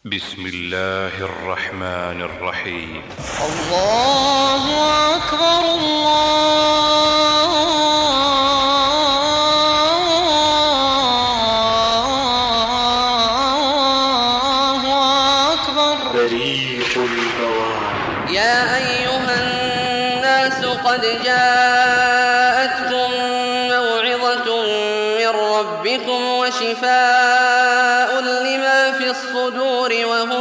بسم الله الرحمن الرحيم. الله أكبر الله أكبر. بريق البوار. يا أيها الناس قد جاءتكم موعظة من ربكم وشفاء لما في الصدور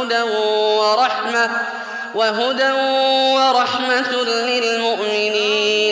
وهدى ورحمة للمؤمنين.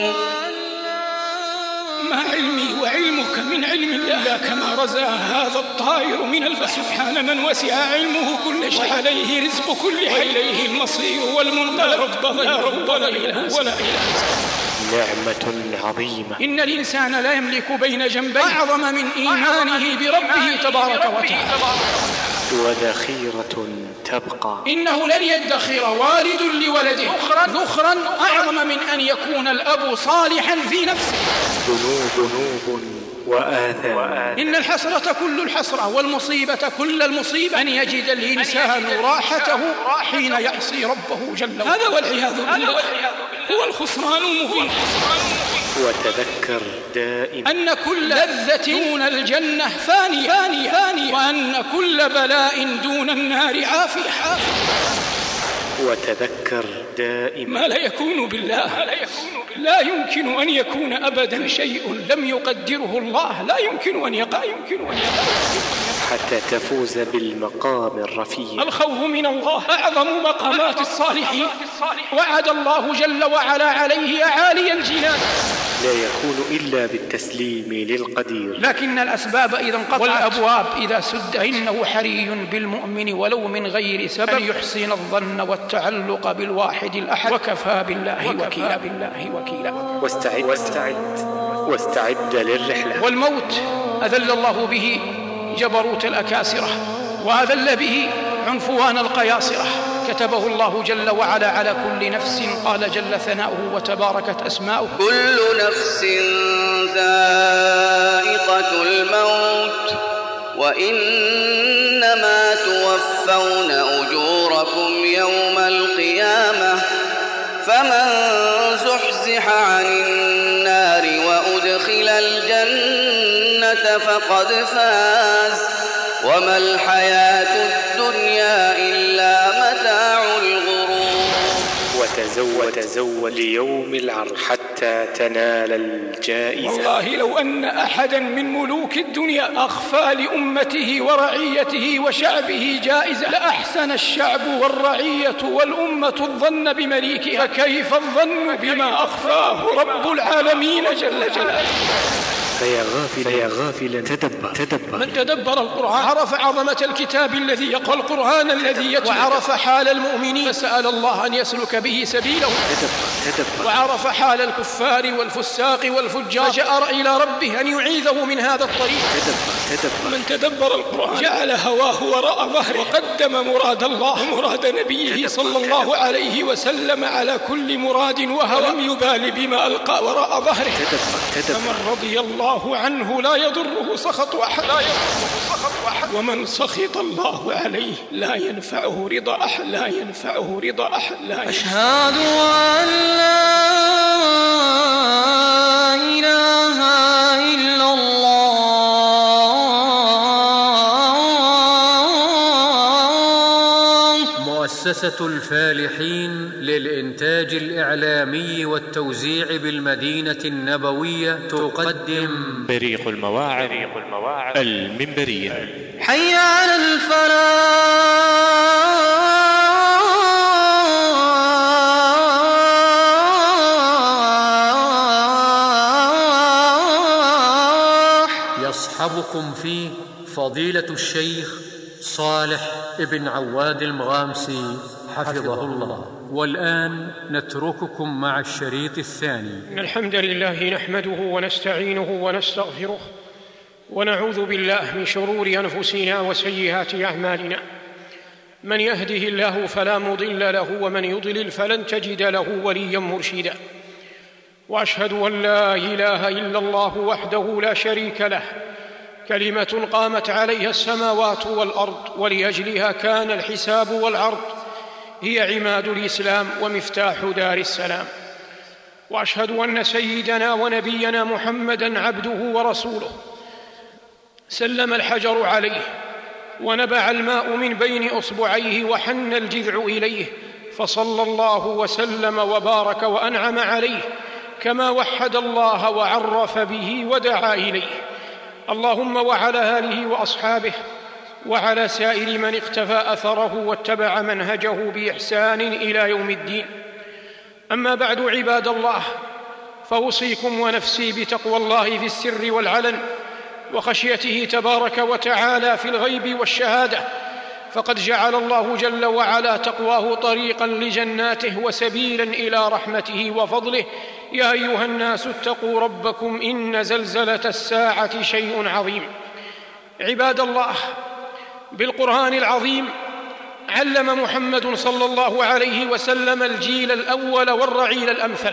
ما علمي وعلمك من علم الله كما رزا هذا الطائر من البحر. سبحان من وسع علمه كل شيء وعليه رزق كل حي إليه المصير والمنقلب. لا رب ولا إله ولا إله. نعمة عظيمة. إن الإنسان لا يملك بين جنبيه أعظم من إيمانه بربه تبارك وتعالى. وذخيرة تبقى. إنه لن يدخر والد لولده ذخرا أعظم من أن يكون الأب صالحا في نفسه. ذنوب وآثام. إن الحسرة كل الحسرة والمصيبة كل المصيبة أن يجد الإنسان راحته حين يعصي ربه جل وعلا. هذا والعياذ بالله هو الخسران المبين. وتذكر دائما أن كل لذة دون الجنة فانية وأن كل بلاء دون النار عافية. وتذكر دائما ما لا يكون بالله لا يمكن أن يكون أبدا شيء لم يقدره الله لا يمكن أن يقع حتى تفوز بالمقام الرفيع. الخوف من الله أعظم مقامات الصالحين. وعد الله جل وعلا عليه أعالي الجنان. لا يكون إلا بالتسليم للقدير. لكن الأسباب إذا انقطعت والأبواب إذا سد إنه حري بالمؤمن ولو من غير سبب أن يحسن الظن والتعلق بالواحد الأحد وكفى بالله وكيلا. واستعد للرحلة. والموت أذل الله به جبروت الأكاسرة وأذل به عنفوان القياصرة. كتبه الله جل وعلا على كل نفس. قال جل ثناؤه وتباركت أسماؤه: كل نفس ذائقة الموت وإنما توفون أجوركم يوم القيامة فمن زحزح عن النار وأدخل الجنة فقد فاز وما الحياة الدنيا إلا متاع الغرور. وتزود ليوم العرض حتى تنال الجائزة. والله لو أن أحدا من ملوك الدنيا أخفى لأمته ورعيته وشعبه جائزة لأحسن الشعب والرعية والأمة الظن بمليكها. فكيف الظن بما أخفاه رب العالمين جل جلاله. فيا غافلا تدبر. من تدبر القرآن عرف عظمة الكتاب الذي يقرأ القرآن الذي يتلو وعرف حال المؤمنين فسأل الله أن يسلك به سبيله. تدبر. وعرف حال الكفار والفساق والفجار فجأر إلى ربه أن يعيذه من هذا الطريق. تدبر. من تدبر القرآن جعل هواه وراء ظهره وقدم مراد الله ومراد نبيه صلى الله عليه وسلم على كل مراد وهوى لم يبال بما ألقى وراء ظهره. فمن رضي الله عنه لا يضره سخط أحد ومن سخط الله عليه لا ينفعه رضا أحد. أشهد أن لا إله إلا الله. مؤسسة الفالحين للإنتاج الإعلامي والتوزيع بالمدينة النبوية تقدم بريق المواعظ المنبرية. حي على الفلاح. يصحبكم فيه فضيلة الشيخ صالح ابن عواد المغامسي حفظه الله. والآن نترككم مع الشريط الثاني. إن الحمد لله نحمده ونستعينه ونستغفره ونعوذ بالله من شرور أنفسنا وسيئات أعمالنا. من يهده الله فلا مضل له ومن يضلل فلن تجد له وليا مرشدا. وأشهد أن لا إله إلا الله وحده لا شريك له كلمة قامت عليها السماوات والأرض ولأجلها كان الحساب والعرض، هي عماد الإسلام ومفتاح دار السلام. وأشهد أن سيدنا ونبينا محمدًا عبده ورسوله، سلم الحجر عليه ونبع الماء من بين أصبعيه وحن الجذع إليه، فصلى الله وسلم وبارك وأنعم عليه كما وحد الله وعرف به ودعا إليه. اللهم وعلى آله وأصحابه وعلى سائر من اقتفى أثره واتبع منهجه بإحسان إلى يوم الدين. أما بعد، عباد الله، فأوصيكم ونفسي بتقوى الله في السر والعلن وخشيته تبارك وتعالى في الغيب والشهادة، فقد جعل الله جل وعلا تقواه طريقا لجناته وسبيلا إلى رحمته وفضله. يا أيها الناس اتقوا ربكم إن زلزلة الساعة شيء عظيم. عباد الله، بالقرآن العظيم علم محمد صلى الله عليه وسلم الجيل الأول والرعيل الأمثل،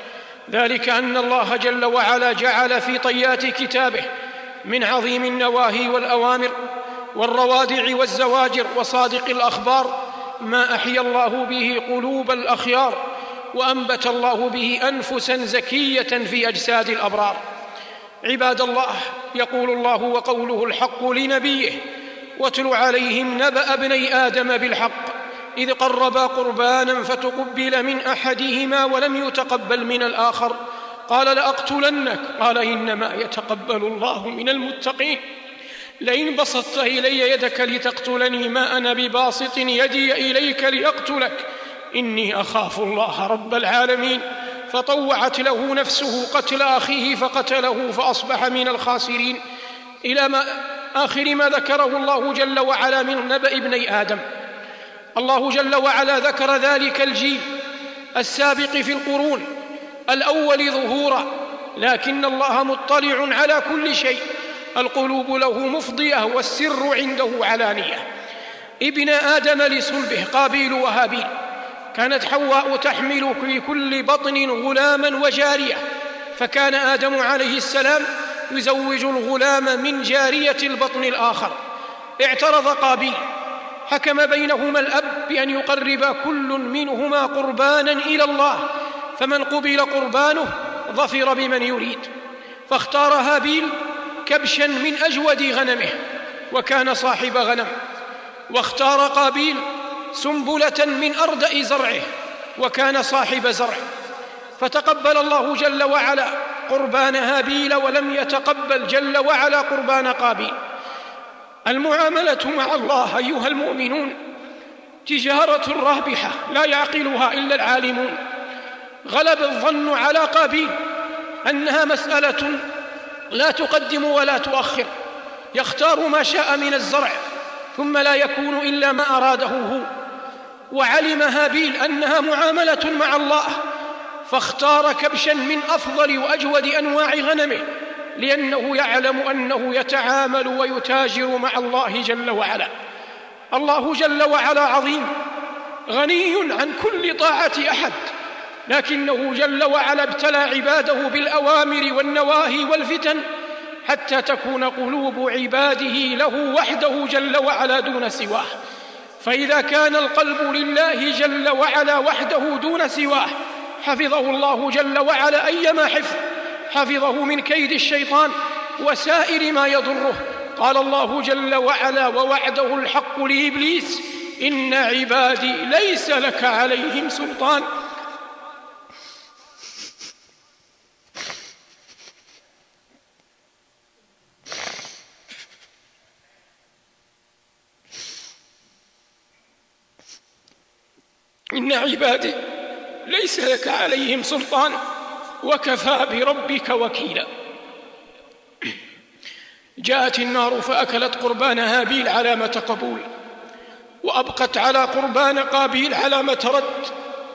ذلك أن الله جل وعلا جعل في طيات كتابه من عظيم النواهي والأوامر والروادع والزواجر وصادق الأخبار ما أحيا الله به قلوب الأخيار وأنبت الله به أنفسا زكية في أجساد الأبرار. عباد الله، يقول الله وقوله الحق لنبيه: واتل عليهم نبأ ابني آدم بالحق إذ قربا قربانا فتقبل من أحدهما ولم يتقبل من الآخر قال لأقتلنك قال إنما يتقبل الله من المتقين. لئن بسطت إلي يدك لتقتلني ما أنا بباسط يدي إليك لأقتلك إني أخاف الله رب العالمين. فطوعت له نفسه قتل أخيه فقتله فأصبح من الخاسرين، إلى آخر ما ذكره الله جل وعلا من نبأ ابني آدم. الله جل وعلا ذكر ذلك الجيل السابق في القرون الأول ظهورا، لكن الله مطلع على كل شيء، القلوب له مفضية والسر عنده علانية. ابن آدم لصلبه قابيل وهابيل، كانت حواء تحمل في كل بطن غلاما وجارية، فكان آدم عليه السلام يزوج الغلام من جارية البطن الآخر. اعترض قابيل، حكم بينهما الأب بأن يقرب كل منهما قربانا إلى الله، فمن قبل قربانه ظفر بمن يريد، فاختار هابيل كبشا من أجود غنمه وكان صاحب غنم، واختار قابيل سنبلة من أردأ زرعه وكان صاحب زرع، فتقبل الله جل وعلا قربان هابيل ولم يتقبل جل وعلا قربان قابيل. المعاملة مع الله أيها المؤمنون تجارة رابحة لا يعقلها إلا العالمون. غلب الظن على قابيل أنها مسألة لا تقدم ولا تؤخر، يختار ما شاء من الزرع ثم لا يكون إلا ما أراده هو. وعلم هابيل أنها معاملة مع الله، فاختار كبشا من أفضل وأجود أنواع غنمه، لأنه يعلم أنه يتعامل ويتاجر مع الله جل وعلا. الله جل وعلا عظيم غني عن كل طاعة أحد، لكنه جل وعلا ابتلى عباده بالأوامر والنواهي والفتن حتى تكون قلوب عباده له وحده جل وعلا دون سواه. فإذا كان القلب لله جل وعلا وحده دون سواه حفظه الله جل وعلا أيما حفظ، حفظه من كيد الشيطان وسائر ما يضره. قال الله جل وعلا: ووعده الحق لإبليس إن عبادي ليس لك عليهم سلطان. إن عبادي ليس لك عليهم سلطان وكفى بربك وكيلا. جاءت النار فأكلت قربان هابيل علامة قبول، وأبقت على قربان قابيل علامة رد،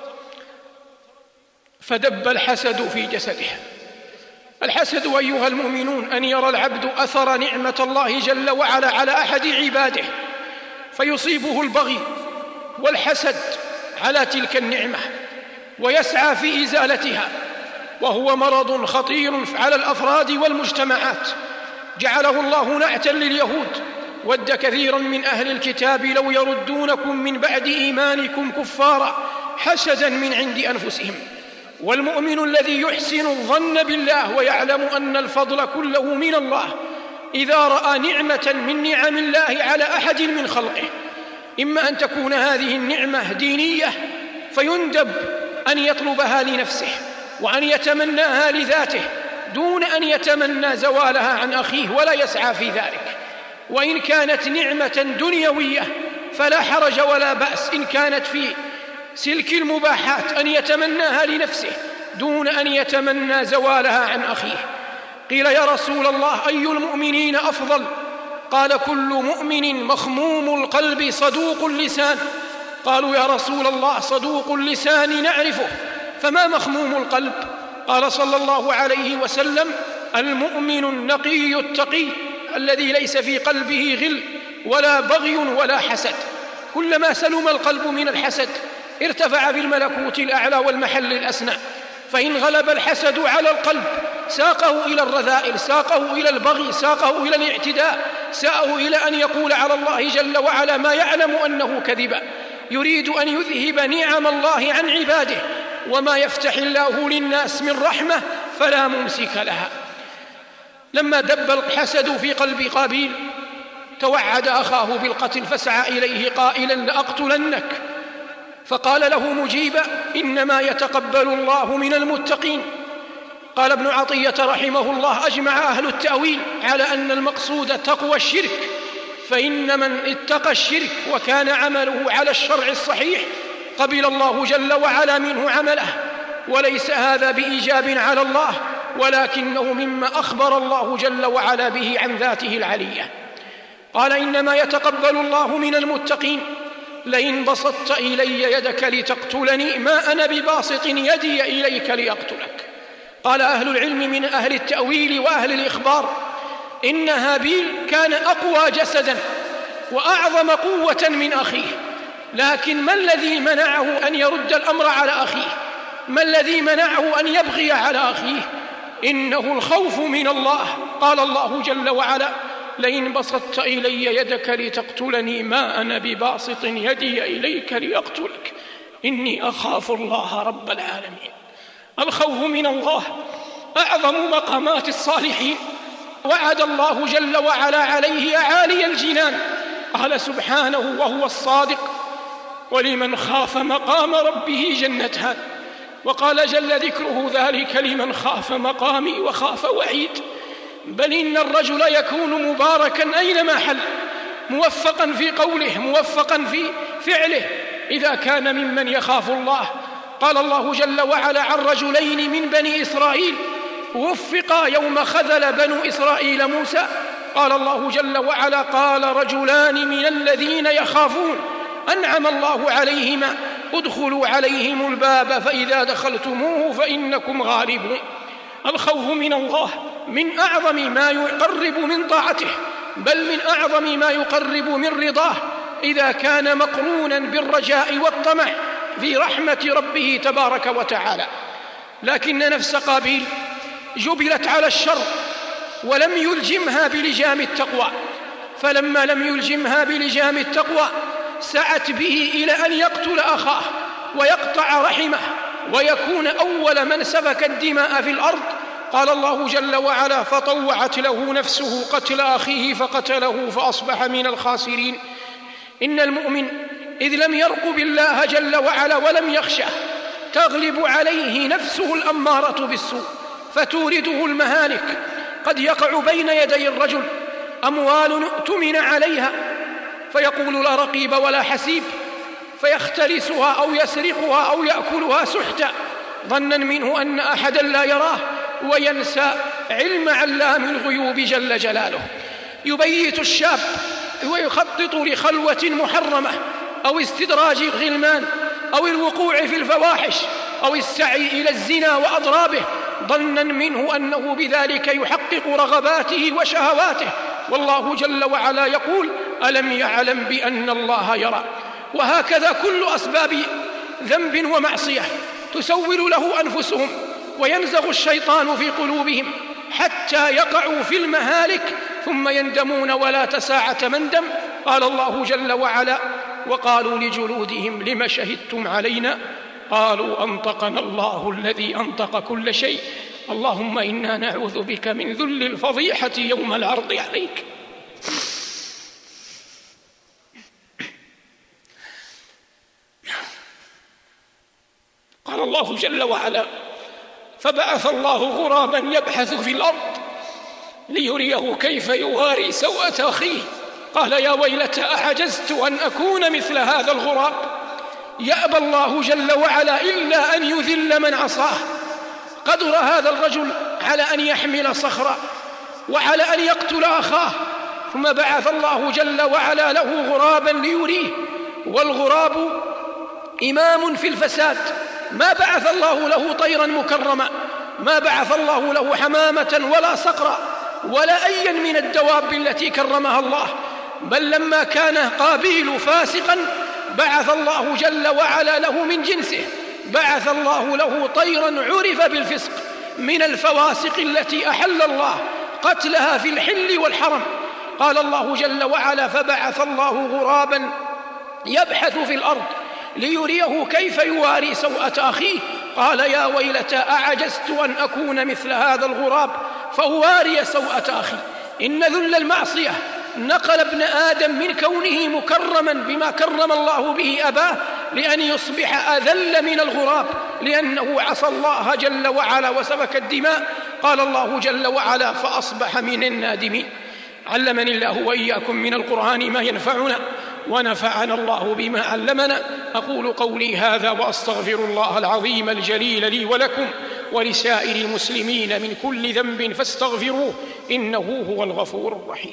فدب الحسد في جسده. الحسد أيها المؤمنون أن يرى العبد أثر نعمة الله جل وعلا على أحد عباده فيصيبه البغي والحسد على تلك النعمة ويسعى في إزالتها، وهو مرض خطير على الأفراد والمجتمعات. جعله الله نعتا لليهود: ود كثيرا من أهل الكتاب لو يردونكم من بعد إيمانكم كفارا حسدا من عند أنفسهم. والمؤمن الذي يحسن الظن بالله ويعلم أن الفضل كله من الله إذا رأى نعمة من نعم الله على أحد من خلقه، إما أن تكون هذه النعمة دينية فيندب أن يطلبها لنفسه وأن يتمناها لذاته دون أن يتمنى زوالها عن أخيه ولا يسعى في ذلك، وإن كانت نعمة دنيوية فلا حرج ولا بأس إن كانت في سلك المباحات أن يتمناها لنفسه دون أن يتمنى زوالها عن أخيه. قيل: يا رسول الله، أي المؤمنين أفضل؟ قال: كل مؤمن مخموم القلب صدوق اللسان. قالوا: يا رسول الله، صدوق اللسان نعرفه، فما مخموم القلب؟ قال صلى الله عليه وسلم: المؤمن النقي التقي الذي ليس في قلبه غل ولا بغي ولا حسد. كلما سلم القلب من الحسد ارتفع في الملكوت الأعلى والمحل الأسنى، فإن غلب الحسد على القلب ساقه إلى الرذائل، ساقه إلى البغي، ساقه إلى الاعتداء، ساقه إلى أن يقول على الله جل وعلا ما يعلم أنه كذب. يريد أن يذهب نعم الله عن عباده، وما يفتح الله للناس من رحمة فلا ممسك لها. لما دب الحسد في قلب قابيل توعد أخاه بالقتل فسعى إليه قائلا: لأقتلنك. فقال له مجيبا: إنما يتقبل الله من المتقين. قال ابن عطية رحمه الله: أجمع أهل التأويل على أن المقصود تقوى الشرك، فإن من اتقى الشرك وكان عمله على الشرع الصحيح قبل الله جل وعلا منه عمله، وليس هذا بإيجاب على الله، ولكنه مما أخبر الله جل وعلا به عن ذاته العلية. قال: إنما يتقبل الله من المتقين، لئن بسطت إلي يدك لتقتلني ما أنا بباسط يدي إليك لأقتلك. قال أهل العلم من أهل التأويل وأهل الإخبار إن هابيل كان أقوى جسدا وأعظم قوة من أخيه، لكن ما الذي منعه أن يرد الأمر على أخيه؟ ما الذي منعه أن يبغي على أخيه؟ إنه الخوف من الله. قال الله جل وعلا: لئن بسطت إلي يدك لتقتلني ما أنا بباسط يدي إليك لأقتلك إني أخاف الله رب العالمين. الخوف من الله أعظم مقامات الصالحين، وعد الله جل وعلا عليه أعالي الجنان. قال سبحانه وهو الصادق: ولمن خاف مقام ربه جنتان. وقال جل ذكره: ذلك لمن خاف مقامي وخاف وعيد. بل إن الرجل يكون مباركا أينما حل، موفقا في قوله، موفقا في فعله، إذا كان ممن يخاف الله. قال الله جل وعلا عن رجلين من بني إسرائيل وفقا يوم خذل بنو إسرائيل موسى. قال الله جل وعلا: قال رجلان من الذين يخافون أنعم الله عليهما ادخلوا عليهم الباب فإذا دخلتموه فإنكم غالبون. الخوف من الله من أعظم ما يقرب من طاعته، بل من أعظم ما يقرب من رضاه، إذا كان مقرونا بالرجاء والطمع في رحمة ربه تبارك وتعالى. لكن نفس قابيل جبلت على الشر ولم يلجمها بلجام التقوى، فلما لم يلجمها بلجام التقوى سعت به إلى أن يقتل أخاه ويقطع رحمه ويكون أول من سفك الدماء في الأرض. قال الله جل وعلا: فطوعت له نفسه قتل أخيه فقتله فأصبح من الخاسرين. إن المؤمن إذ لم يرقب الله جل وعلا ولم يخشه تغلب عليه نفسه الأمارة بالسوء فتورده المهالك. قد يقع بين يدي الرجل أموال اؤتمن عليها فيقول: لا رقيب ولا حسيب، فيختلسها أو يسرقها أو يأكلها سحتا ظنا منه أن أحدا لا يراه، وينسى علم علام الغيوب جل جلاله. يبيت الشاب ويخطط لخلوة محرمة أو استدراج الغلمان أو الوقوع في الفواحش أو السعي إلى الزنا وأضرابه ظنا منه أنه بذلك يحقق رغباته وشهواته، والله جل وعلا يقول: ألم يعلم بأن الله يرى. وهكذا كل أسباب ذنب ومعصية تسول له أنفسهم وينزغ الشيطان في قلوبهم حتى يقعوا في المهالك ثم يندمون ولا تساعة مندم. قال الله جل وعلا: وقالوا لجلودهم لم شهدتم علينا قالوا أنطقنا الله الذي أنطق كل شيء اللهم إنا نعوذ بك من ذل الفضيحة يوم العرض عليك. قال الله جل وعلا: فبعث الله غرابا يبحث في الأرض ليريه كيف يواري سوءة أخيه قال يا ويلتى أعجزت أن أكون مثل هذا الغراب. يأبى الله جل وعلا إلا أن يذل من عصاه. قدر هذا الرجل على أن يحمل صخرا وعلى أن يقتل أخاه، ثم بعث الله جل وعلا له غرابا ليريه، والغراب إمام في الفساد. ما بعث الله له طيرا مكرما، ما بعث الله له حمامة ولا صقرا ولا أيا من الدواب التي كرمها الله، بل لما كان قابيل فاسقا بعث الله جل وعلا له من جنسه، بعث الله له طيرا عرف بالفسق من الفواسق التي أحل الله قتلها في الحل والحرم. قال الله جل وعلا: فبعث الله غرابا يبحث في الأرض ليريه كيف يواري سوءة أخيه قال يا ويلتى أعجزت أن أكون مثل هذا الغراب فأواري سوءة أخي. إن ذل المعصية نقل ابن آدم من كونه مكرما بما كرم الله به أباه لأن يصبح أذل من الغراب، لأنه عصى الله جل وعلا وسفك الدماء. قال الله جل وعلا: فأصبح من النادمين. علمني الله وإياكم من القرآن ما ينفعنا ونفعنا الله بما علمنا. أقول قولي هذا وأستغفر الله العظيم الجليل لي ولكم ولسائر المسلمين من كل ذنب فاستغفروه إنه هو الغفور الرحيم.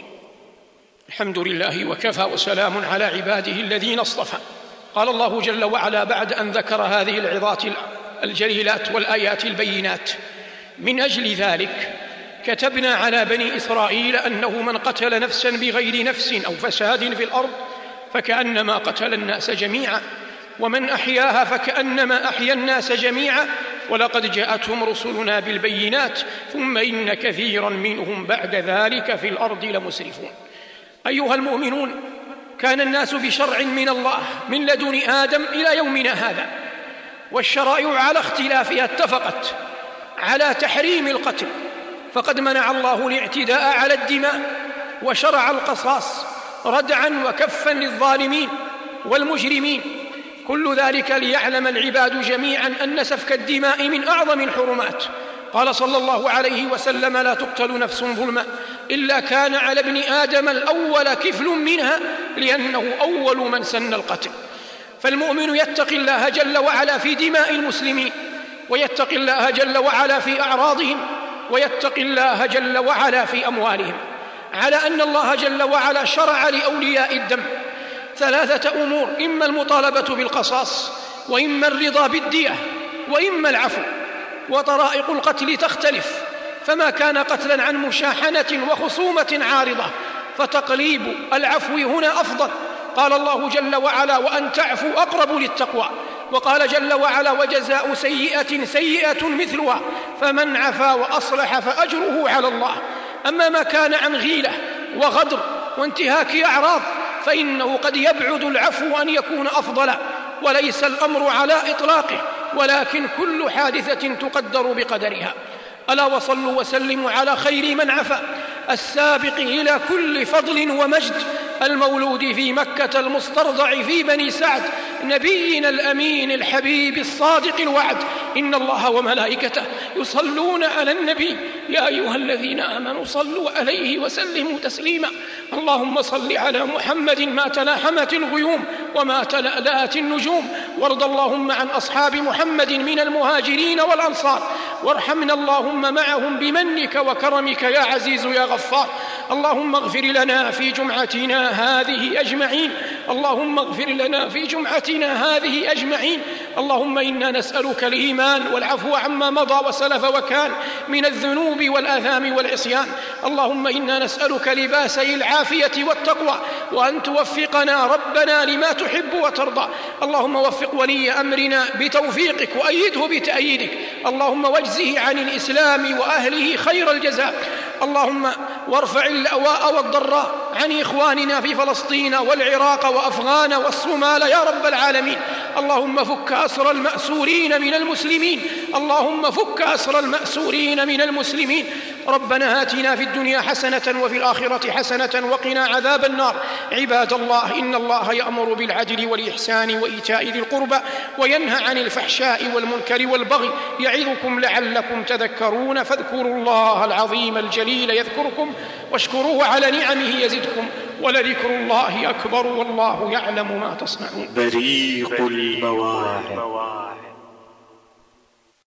الحمد لله وكفى وسلام على عباده الذين اصطفى. قال الله جل وعلا بعد أن ذكر هذه العظات الجليلات والآيات البينات: من أجل ذلك كتبنا على بني إسرائيل أنه من قتل نفسا بغير نفس أو فساد في الأرض فكأنما قتل الناس جميعا، ومن أحياها فكأنما أحيا الناس جميعا، ولقد جاءتهم رسلنا بالبينات ثم إن كثيرا منهم بعد ذلك في الأرض لمسرفون. أيها المؤمنون، كان الناس بشرع من الله من لدن آدم إلى يومنا هذا، والشرائع على اختلافها اتفقت على تحريم القتل، فقد منع الله الاعتداء على الدماء وشرع القصاص ردعا وكفا للظالمين والمجرمين. كل ذلك ليعلم العباد جميعا أن سفك الدماء من أعظم الحرمات. قال صلى الله عليه وسلم: لا تقتل نفس ظلما إلا كان على ابن آدم الأول كفل منها، لأنه أول من سن القتل. فالمؤمن يتقي الله جل وعلا في دماء المسلمين، ويتقي الله جل وعلا في أعراضهم، ويتقي الله جل وعلا في أموالهم، على أن الله جل وعلا شرع لأولياء الدم 3 أمور: إما المطالبة بالقصاص، وإما الرضا بالدية، وإما العفو. وطرائق القتل تختلف، فما كان قتلا عن مشاحنة وخصومة عارضة فتقليب العفو هنا أفضل. قال الله جل وعلا: وأن تعفوا أقرب للتقوى. وقال جل وعلا: وجزاء سيئة سيئة مثلها فمن عفا وأصلح فأجره على الله. أما ما كان عن غيلة وغدر وانتهاك أعراض فإنه قد يبعد العفو أن يكون أفضلا، وليس الأمر على إطلاقه، ولكن كل حادثة تقدر بقدرها. ألا وصلوا وسلموا على خير من عفا، السابق إلى كل فضل ومجد، المولود في مكة المسترضع في بني سعد، نبينا الأمين الحبيب الصادق الوعد. إن الله وملائكته يصلون على النبي يا أيها الذين آمنوا صلوا عليه وسلموا تسليما. اللهم صل على محمد ما تلاحمت الغيوم وما تلألأت النجوم، وارض اللهم عن أصحاب محمد من المهاجرين والأنصار، وارحمنا اللهم معهم بمنك وكرمك يا عزيز يا غفار. اللهم اغفر لنا في جمعتنا هذه أجمعين، اللهم اغفر لنا في جمعتنا هذه أجمعين. اللهم إنا نسألك الإيمان والعفو عما مضى وسلف وكان من الذنوب والآثام والعصيان. اللهم إنا نسألك لباسي العافية والتقوى، وأن توفقنا ربنا لما تحب وترضى. اللهم وفق ولي أمرنا بتوفيقك وأيده بتأييدك. اللهم واجزه عن الإسلام وأهله خير الجزاء. اللهم وارفع اللأواء والضراء عن إخواننا في فلسطين والعراق وأفغان والصومال يا رب العالمين. اللهم فك أسر المأسورين من المسلمين. اللهم فك أسر المأسورين من المسلمين. ربنا آتنا في الدنيا حسنة وفي الآخرة حسنة وقنا عذاب النار. عباد الله، إن الله يأمر بالعدل والإحسان وإيتاء ذي القربى وينهى عن الفحشاء والمنكر والبغي يعظكم لعلكم تذكرون. فاذكروا الله العظيم الجليل يذكركم واشكروه على نعمه يزدكم، ولذكر الله أكبر والله يعلم ما تصنعون. بريق المواعظ.